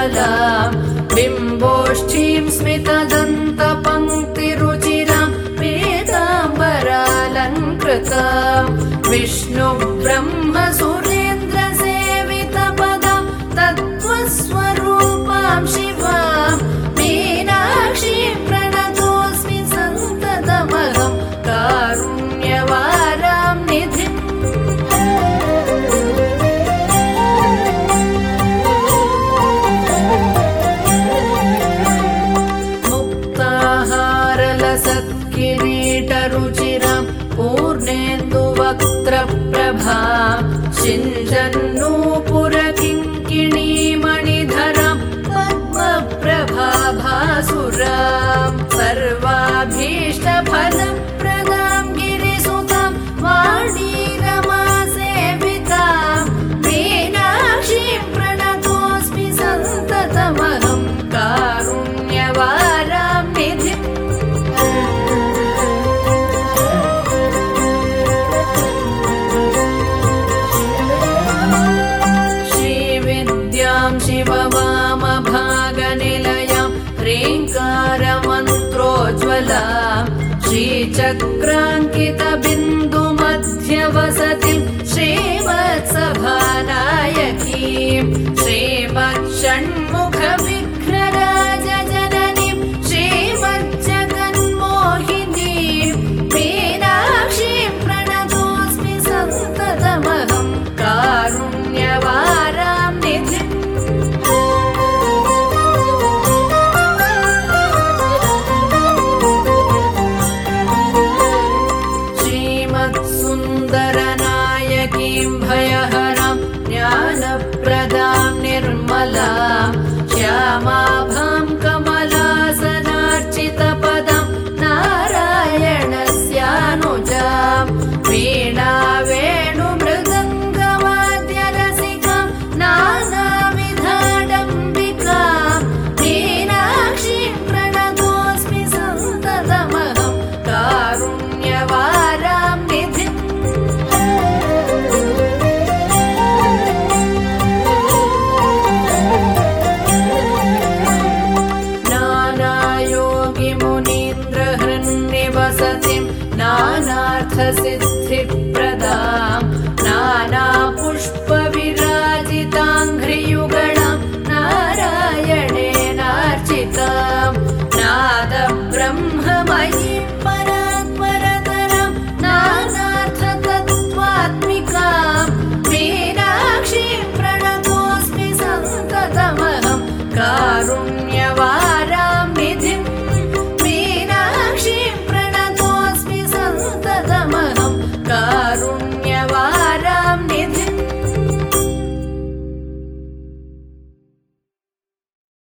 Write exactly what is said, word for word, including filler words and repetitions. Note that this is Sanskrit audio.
ज्वलां बिम्बोष्ठीं स्मितदन्तपङ्क्तिरुचिरां पीताम्बरालङ्कृतां विष्णु ब्रह्म सुरेन्द्र सेवितपदां तत्त्वस्वरूपां शिवां मीनाक्षीं प्रणतोऽस्मि सन्ततमहं कारुण्यवारां निधिम् सत्किरीटरुचिरां पूर्णेन्दुवक्त्रप्रभां सिञ्चन्नूपुरकिङ्किणीमणिधरां पद्मप्रभाभासुरां सर्वाभीष्टफलप्रदां गिरिसुतां वाणीरमासेवितां मीनाक्षीं प्रणतोऽस्मि सन्ततमहं कारुण्यवारां निधिम् शिववामभागनिलयां ह्रीङ्कारमन्त्रोज्ज्वलां श्रीचक्राङ्कितबिन्दुमध्यवसतिं श्रीवत्सभानायकीं श्रीमत्षण्मुखविघ्नराजजननीं श्रीमज्जगन्मोहिनीं मीनाक्षीं प्रणतोऽस्मि सन्ततमहं कारुण्यवारां निधिम् सुन्दरनायकीं भयहरां ज्ञानप्रदां निर्मलां श्यामाभां कमलासनार्चितपदां नारायणस्यानुजां वीणा वेणुमृदङ्गवाद्यरसिकां नानाविधाडम्बिकां मीनाक्षीं प्रणतोऽस्मि सन्ततमहं कारुण्यवारां निधिम् नानायोगिमुनीन्द्रहृन्निवसतिं नानार्थसिद्धिप्रदां नानापुष्पविराजिताङ्घ्रियुगणां नारायणेनार्चितां नादब्रह्ममयीं परात्परतरां नानार्थतत्त्वात्मिकां मीनाक्षीं प्रणतोऽस्मि सन्ततमहं कारुण्यवारां